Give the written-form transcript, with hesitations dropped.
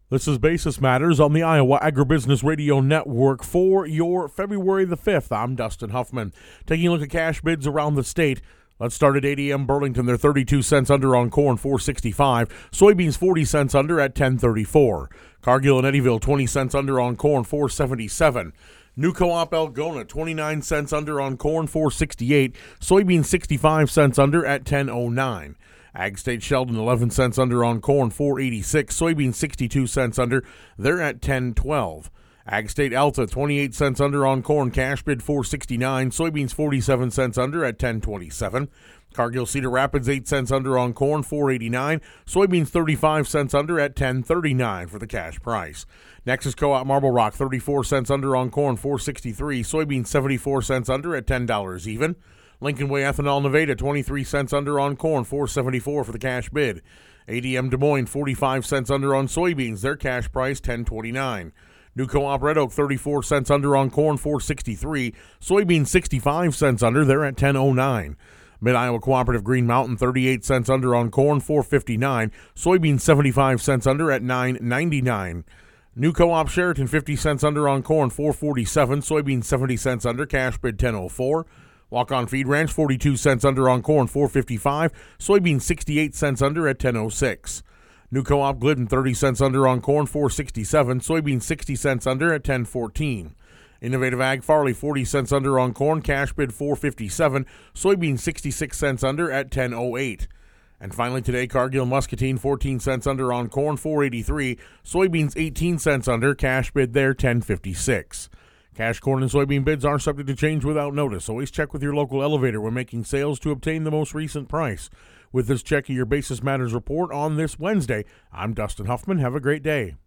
This is Basis Matters on the Iowa Agribusiness Radio Network for your February the 5th. I'm Dustin Huffman. Taking a look at cash bids around the state. Let's start at ADM Burlington. They're 32 cents under on corn, $4.65. Soybeans 40 cents under at $10.34. Cargill and Eddyville 20 cents under on corn, $4.77. New Co-op Algona 29 cents under on corn, $4.68. Soybeans 65 cents under at $10.09. Ag State Sheldon 11 cents under on corn, $4.86. Soybeans 62 cents under, they're at $10.12. Ag State Alta 28 cents under on corn, cash bid $4.69. Soybeans 47 cents under at $10.27. Cargill Cedar Rapids 8 cents under on corn, $4.89. Soybeans 35 cents under at $10.39 for the cash price. Nexus Co-op Marble Rock 34 cents under on corn, $4.63. Soybeans 74 cents under at $10 even. Lincoln Way Ethanol Nevada 23 cents under on corn, $4.74 for the cash bid. ADM Des Moines 45 cents under on soybeans, their cash price $10.29. New Co-op Red Oak 34 cents under on corn, $4.63. Soybeans 65 cents under, they're at $10.09. Mid-Iowa Cooperative Green Mountain 38 cents under on corn, $4.59. Soybeans 75 cents under at $9.99. New Co-op Sheraton 50 cents under on corn, $4.47. Soybeans 70 cents under, cash bid $10.04. Walk-On Feed Ranch 42 cents under on corn, $4.55. Soybeans 68 cents under at $10.06. New Co-op Glidden 30 cents under on corn, $4.67. Soybeans 60 cents under at $10.14. Innovative Ag Farley 40 cents under on corn, cash bid $4.57. Soybeans 66 cents under at $10.08. And finally today, Cargill Muscatine 14 cents under on corn, $4.83. Soybeans 18 cents under, cash bid there $10.56. Cash corn and soybean bids are subject to change without notice. Always check with your local elevator when making sales to obtain the most recent price. With this check of your Basis Matters report on this Wednesday, I'm Dustin Huffman. Have a great day.